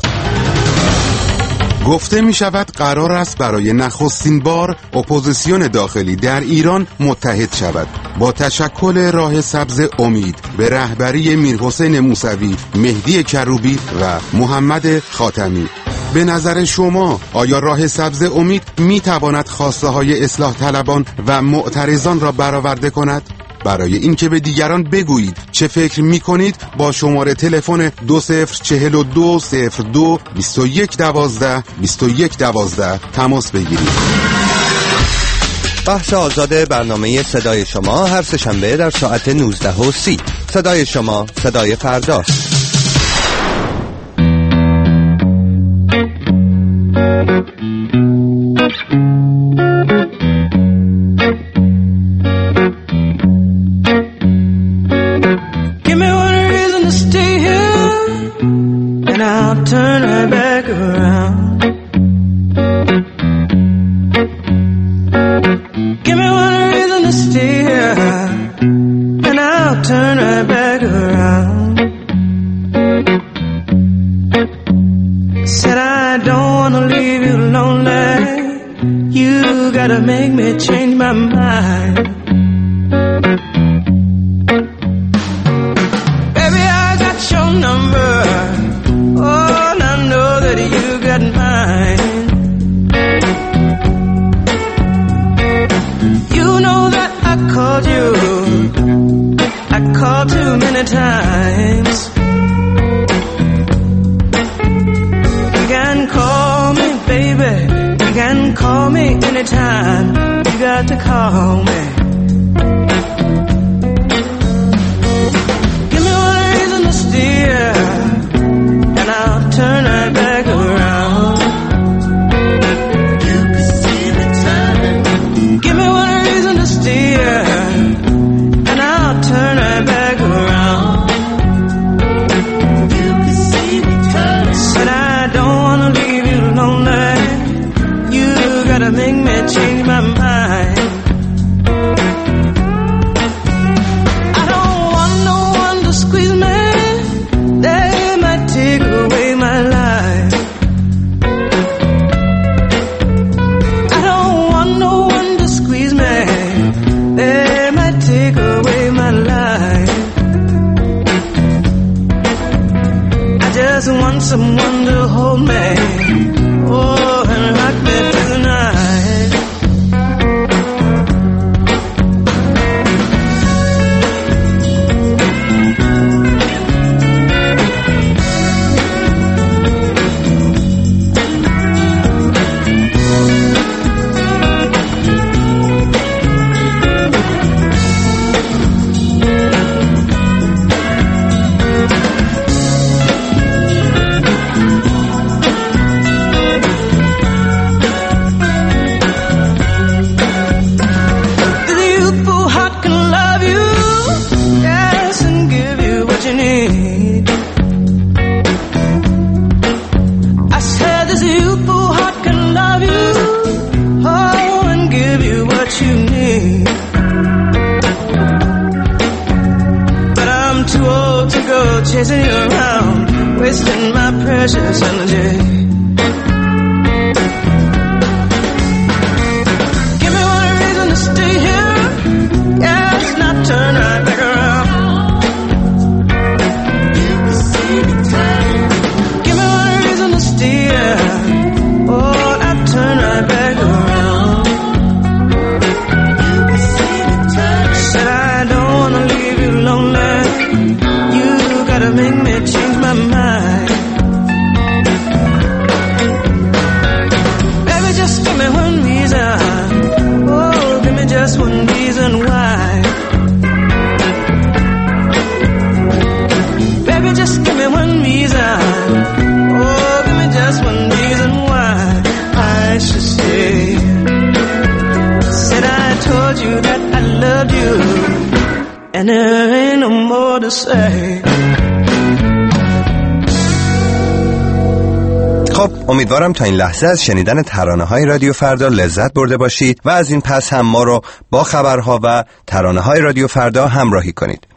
گفته می شود قرار است برای نخستین بار اپوزیسیون داخلی در ایران متحد شود با تشکل راه سبز امید به رهبری میرحسین موسوی، مهدی کروبی و محمد خاتمی. به نظر شما آیا راه سبز امید می تواند خواسته های اصلاح طلبان و معترضان را برآورده کند؟ برای اینکه به دیگران بگویید چه فکر می کنید با شماره تلفن دو صفر چهل و دو صفر دو بیست و یک دوازده بیست و یک دوازده تماس بگیرید. بحث آزاد برنامه صدای شما هر سه‌شنبه در ساعت نوزده و سی. صدای شما، صدای فردا. And there ain't no more to say. خب امیدوارم تا این لحظه از شنیدن ترانه‌های رادیو فردا لذت برده باشید و از این پس هم ما رو با خبرها و ترانه‌های رادیو فردا همراهی کنید.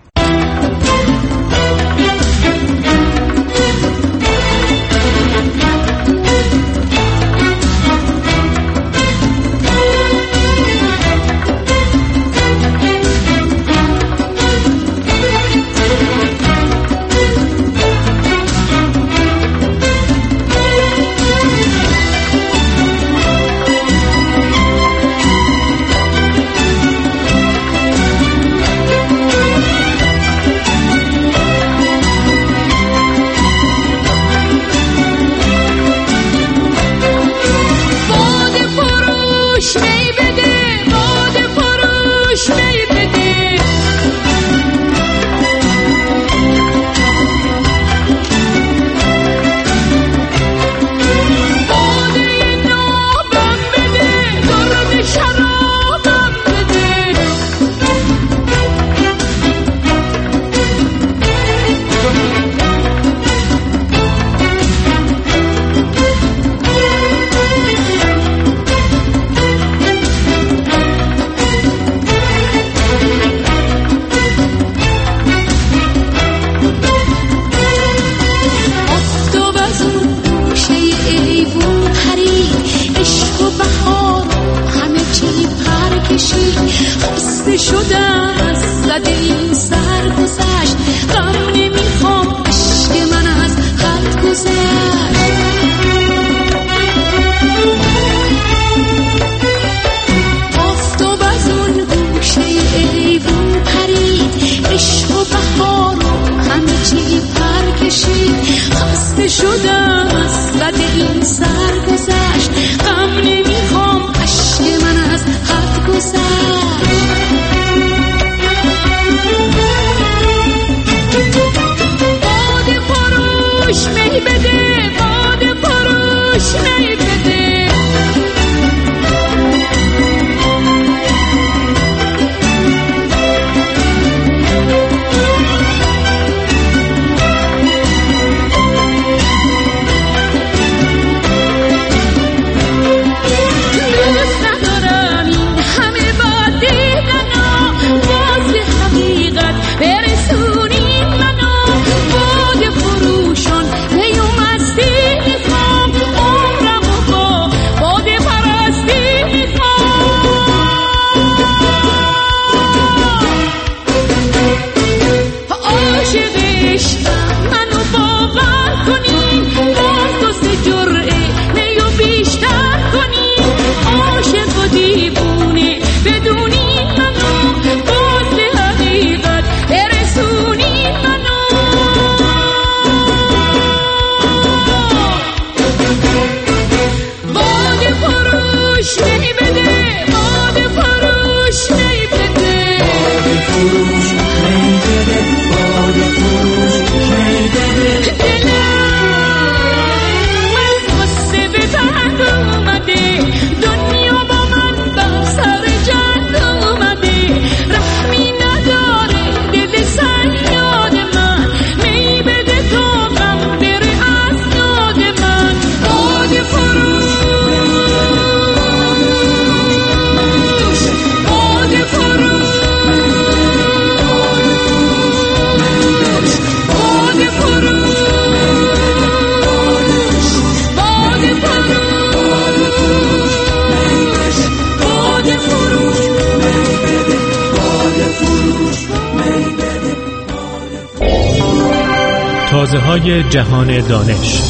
تازه‌های جهان دانش.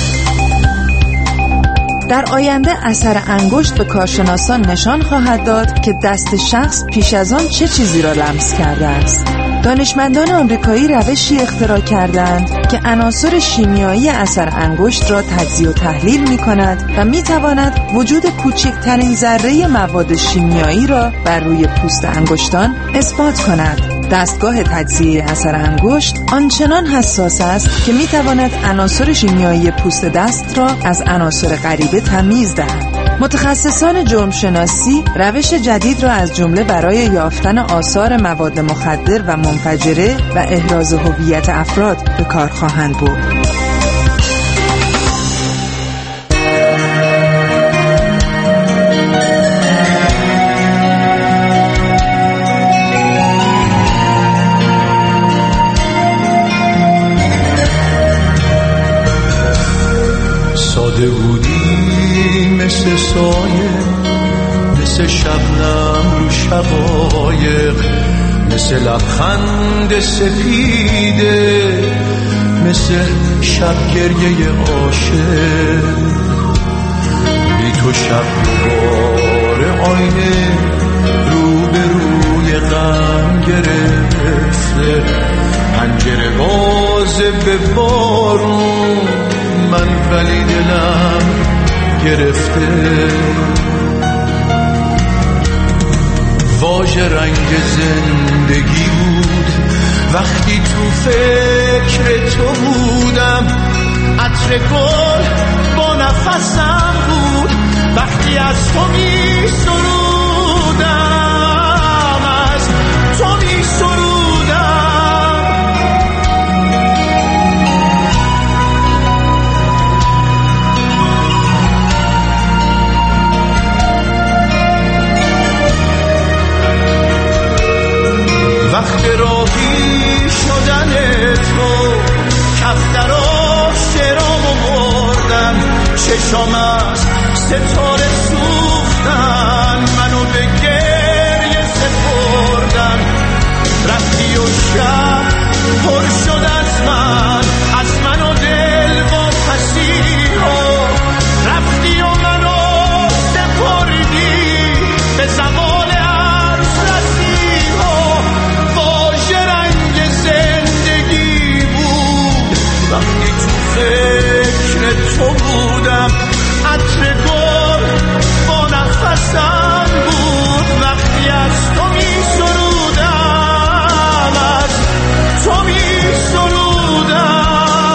در آینده اثر انگشت به کارشناسان نشان خواهد داد که دست شخص پیش از آن چه چیزی را لمس کرده است. دانشمندان آمریکایی روشی اختراع کردند که عناصر شیمیایی اثر انگشت را تجزیه و تحلیل می‌کند و می‌تواند وجود کوچکترین ذره مواد شیمیایی را بر روی پوست انگشتان اثبات کند. دستگاه تجزیه اثر انگشت آنچنان حساس است که می‌تواند عناصر شیمیایی پوست دست را از عناصر غریبه تمیز دهد. متخصصان جرم شناسی روش جدید را از جمله برای یافتن آثار مواد مخدر و منفجره و احراز هویت افراد به کار خواهند برد. سایه، مثل شبنم رو شقایق، مثل لبخند سپیده، مثل شب گریه عاشق. بی تو شب دوباره آینه رو به روی غم گرفته، پنجره بازه به بارون، من ولی دلم گرفته. واژه رنگ زندگی بود وقتی تو فکر تو بودم، عطر گل با نفسم بود وقتی از تو می سرودم، از تو می سرودم. وقت راهی شدن تو کفتراش شرامو بردن، چشام از ستاره سوختن، منو به گریه سپردن. رفتی و شب پر شد از من، از من و دل و پسیها. رفتی و منو سپردی به زوال عرض رسیها. واژه رنگ زندگی بود وقتی تو فکر تو بودم، عطر گل با نفسم بود وقتی از تو می سرودم، از تو می سرودم.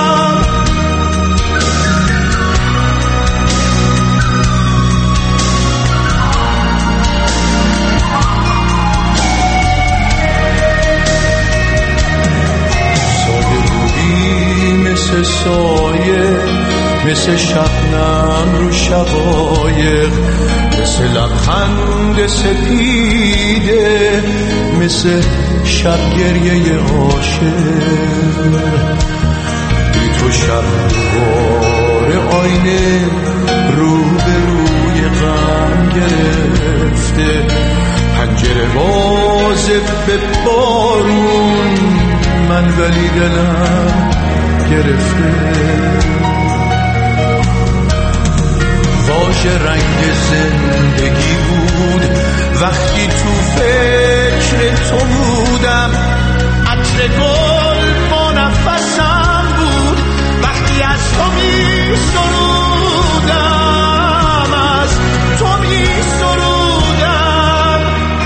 ساده بودی مثل سایه، مثل شبنم رو شقایق، مثل لبخند سپیده، مثل شب گریه عاشق. بی تو شب دوباره آینه رو به روی غم گرفته، پنجره بازه به بارون، من ولی دلم گرفته. واژه رنگ زندگی بود وقتی تو فکر تو بودم، عطر گل با نفسم بود وقتی از تو می سرودم، از تو می سرودم.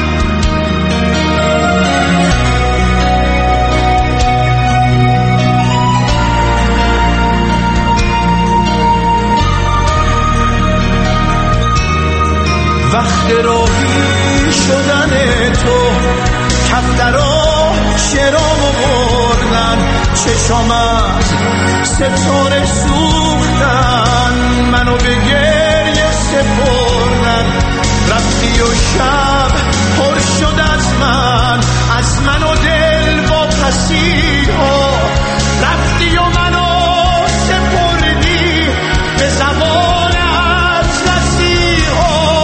وقت راهی شدن تو کفترا شرامو بردن، چشام از ستاره سوختن، منو به گریه سپردن. رفتی و شب پر شد از من، از من و دل و پسیها. رفتی و منو سپردی به زبان از رسیها.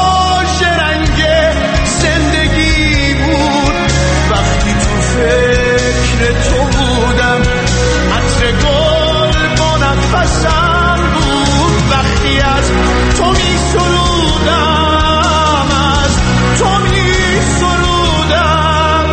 فکر تو بودم، عطر گل با نفسم بود وقتی از تو می سرودم، از تو می سرودم.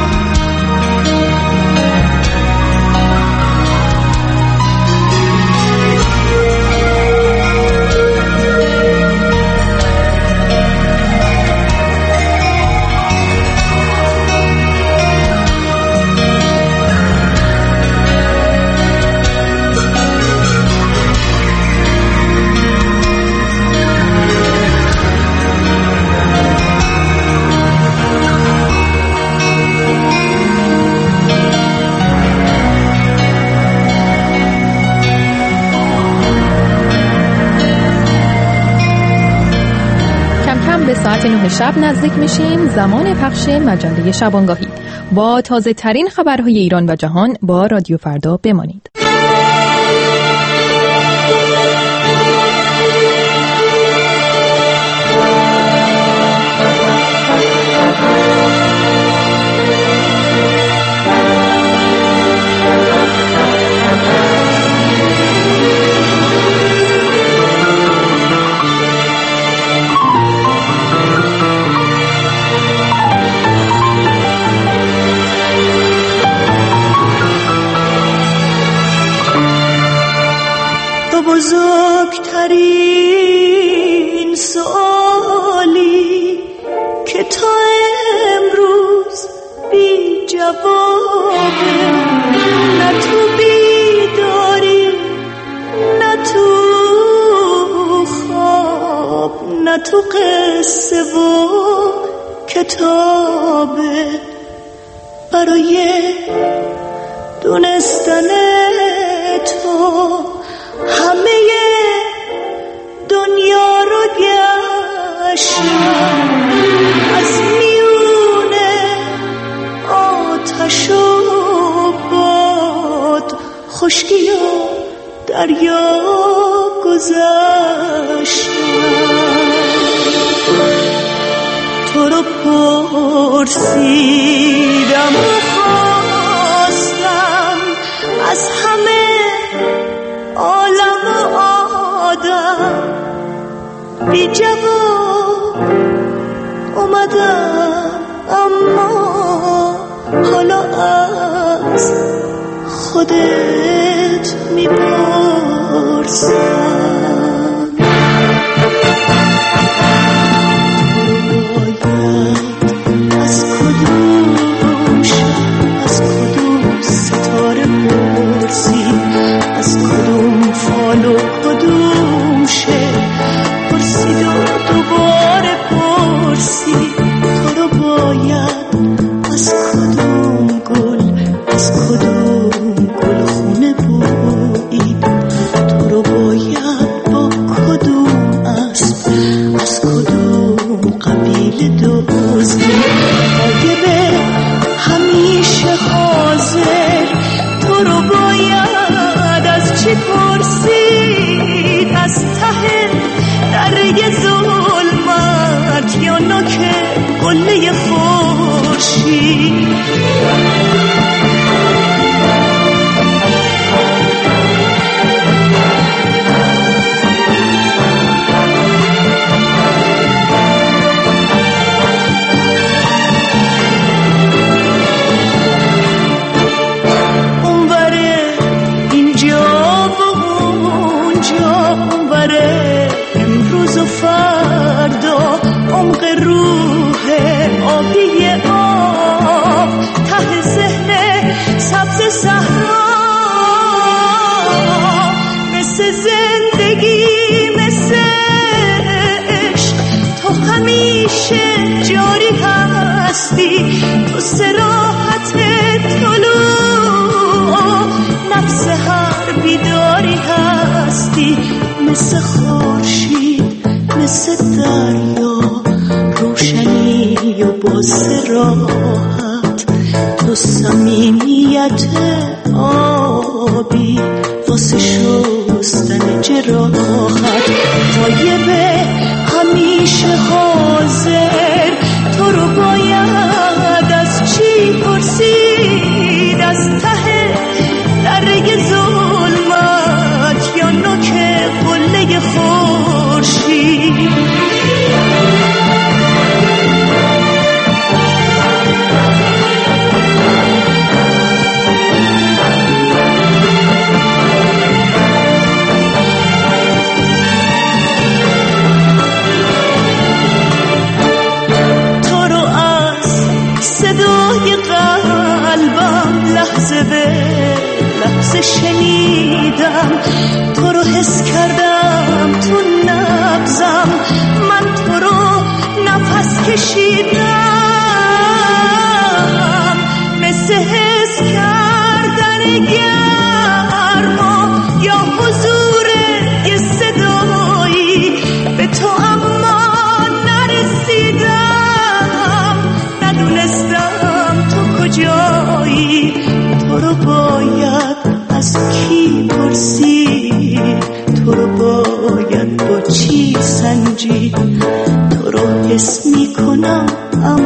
ساعت نه شب نزدیک میشیم، زمان پخش مجله شبانگاهی. با تازه ترین خبرهای ایران و جهان با رادیو فردا بمانید. بزرگترین سوالی که تا امروز بی جوابه، نه تو بیداری نه تو خواب نه تو قصه و کتابه. برای دونستن تو همه دنیا رو گشتم، از میونه آتش و باد، خشکی و دریا گذشتم. تو رو پرسیدم و خواستم از همه عالم و آدم، بی جواب اومدم اما حالا از خودت میپرسم. از کدوم شب از کدوم ستاره پرسی، از کدوم فال و کدوم شعر پرسید و دوباره پرسی. تو رو باید از کدوم گل از کدوم گل خونه بویید، تو رو باید با کدوم اسب از کدوم قبیله دزدید. غایبه همیشه حاضر، تو رو باید از چی پرسید؟ از ته دره ظلمت یا نوک قله خورشید؟ عمق روح آبی آب، ته ذهن سبز صحرا، مثل زندگی مثل عشق تو همیشه جاری هستی. تو صراحت طلوع نفس هر بیداری هستی، مثل خورشید مثل دریا، روشنی و با صراحت. تو صمیمیت آبی واسه شستن جراحت. غایبه همیشه حاضر، تو رو باید از چی پرسید؟ از ته دره ظلمت یا نوک قله خورشید؟ لحظه به لحظه شنیدم، تو رو حس کردم تو نبضم، من تو رو نفس کشیدم، مثل حس کردن گرما یا حضور یه صدایی به تو، اما نرسیدم، ندونستم تو کجایی. تو رو باید از کی پرسی؟ تو رو باید با چی سنجی؟ تو رو حس میکنم